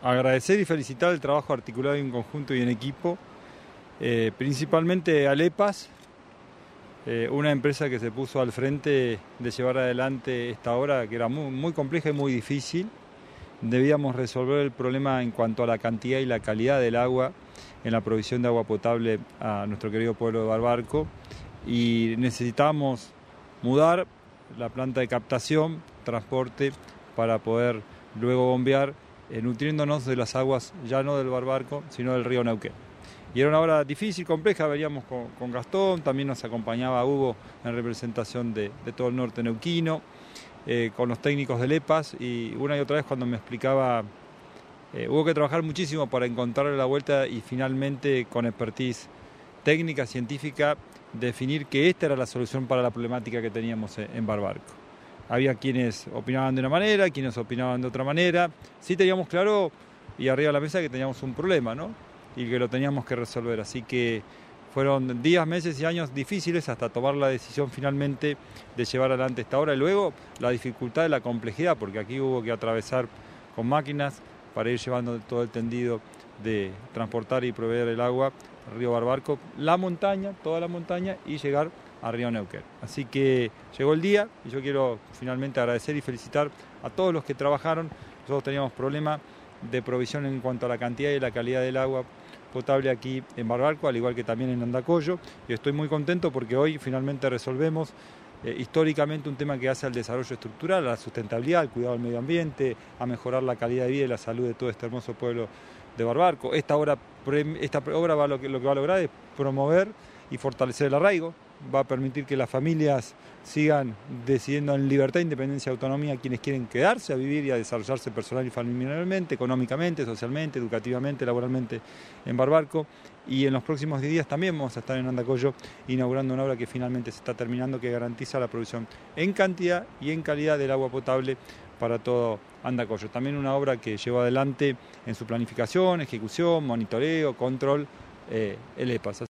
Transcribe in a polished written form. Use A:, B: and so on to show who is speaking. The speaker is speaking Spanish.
A: agradecer y felicitar el trabajo articulado en conjunto y en equipo, principalmente a EPAS, una empresa que se puso al frente de llevar adelante esta obra que era muy compleja y muy difícil. Debíamos resolver el problema en cuanto a la cantidad y la calidad del agua en la provisión de agua potable a nuestro querido pueblo de Barbarco, y necesitábamos mudar la planta de captación, transporte, para poder luego bombear, nutriéndonos de las aguas ya no del Barbarco, sino del río Neuquén. Y era una obra difícil, compleja, veníamos con Gastón, también nos acompañaba Hugo en representación de todo el norte neuquino, con los técnicos del EPAS, y una y otra vez cuando me explicaba, hubo que trabajar muchísimo para encontrarle la vuelta y finalmente con expertise técnica, científica, definir que esta era la solución para la problemática que teníamos en Barbarco. Había quienes opinaban de una manera, quienes opinaban de otra manera. Sí teníamos claro y arriba de la mesa que teníamos un problema, ¿no? Y que lo teníamos que resolver. Así que fueron días, meses y años difíciles hasta tomar la decisión finalmente de llevar adelante esta obra. Y luego la dificultad de la complejidad, porque aquí hubo que atravesar con máquinas para ir llevando todo el tendido de transportar y proveer el agua al río Barbarco, la montaña, toda la montaña, y llegar a río Neuquén. Así que llegó el día y yo quiero finalmente agradecer y felicitar a todos los que trabajaron. Nosotros teníamos problemas de provisión en cuanto a la cantidad y la calidad del agua potable aquí en Barbarco, al igual que también en Andacollo, y estoy muy contento porque hoy finalmente resolvemos históricamente un tema que hace al desarrollo estructural, a la sustentabilidad, al cuidado del medio ambiente, a mejorar la calidad de vida y la salud de todo este hermoso pueblo de Barbarco. Esta obra lo que va a lograr es promover y fortalecer el arraigo, va a permitir que las familias sigan decidiendo en libertad, independencia y autonomía quienes quieren quedarse a vivir y a desarrollarse personal y familiarmente, económicamente, socialmente, educativamente, laboralmente en Barbarco. Y en los próximos días también vamos a estar en Andacollo inaugurando una obra que finalmente se está terminando, que garantiza la provisión en cantidad y en calidad del agua potable para todo Andacollo. También una obra que llevó adelante en su planificación, ejecución, monitoreo, control, el EPAS.